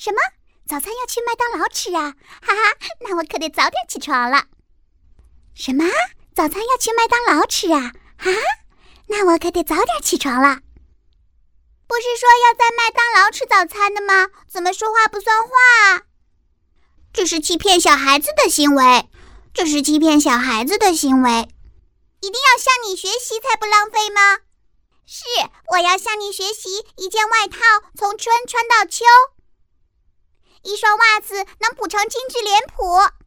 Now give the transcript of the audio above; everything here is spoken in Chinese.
什么？早餐要去麦当劳吃啊？哈哈，那我可得早点起床了。什么？早餐要去麦当劳吃啊？哈，那我可得早点起床了。不是说要在麦当劳吃早餐的吗？怎么说话不算话啊？这是欺骗小孩子的行为，这是欺骗小孩子的行为。一定要向你学习才不浪费吗？是，我要向你学习一件外套从春穿到秋，一双袜子能谱成京剧脸谱。